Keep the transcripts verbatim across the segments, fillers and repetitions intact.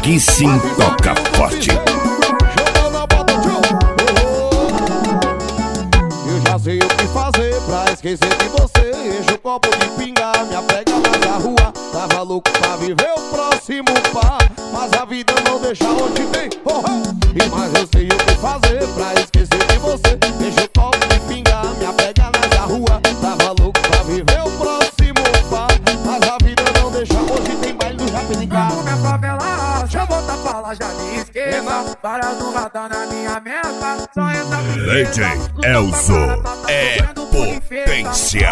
Aqui sim toca forte. Eu já sei o que fazer pra esquecer de você. Enche o copo de pinga, me apega mais na rua. Tava louco pra viver o próximo par, mas a vida não deixa onde tem. Oh, oh. E mais eu sei o que fazer pra esquecer de você. Enche o copo de pinga, me apega mais na rua. Tava louco pra viver o próximo par, mas a vida não deixa hoje tem baile do Japinicá. Minha favela, deixa eu voltar pra lá, já me esqueça. Para no radar na minha meta. Só entra D J Elzo é potência.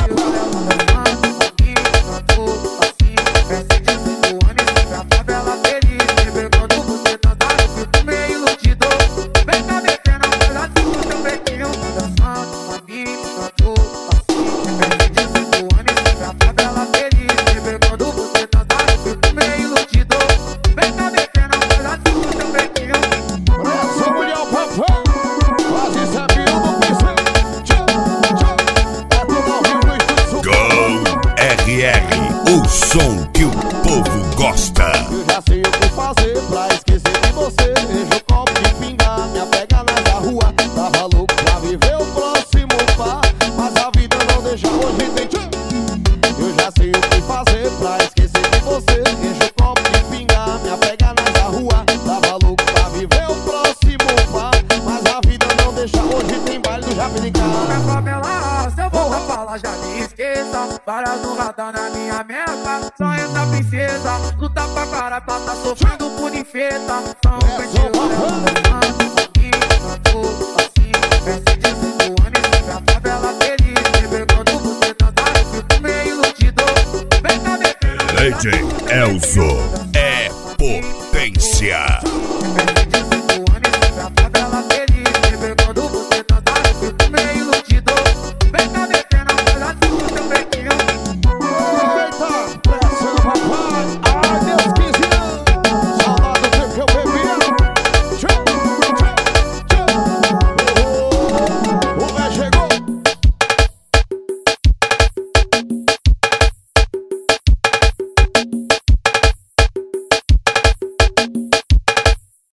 O som que o povo gosta. Eu já sei o que fazer pra esquecer de você. Enche o copo de pinga, me apega na rua. Tava louco pra viver o próximo par, mas a vida não deixa hoje tem. Eu já sei o que fazer pra esquecer de você. Enche o copo de pinga, me apega na rua. Tava louco pra viver o próximo par, mas a vida não deixa hoje tem baile do Japinicá. Minha favela, se eu voltar pra lá, já me esqueça. Para no radar na minha meta. Só entra princesa, luta pra cara, pra tá sofrendo por infeta. São pedidos, assim, veste de cinco anos, sempre a favela feliz. Sempre quando você dançar, eu fico meio iludido. Vem cá, bebê. D J Elzo é potência.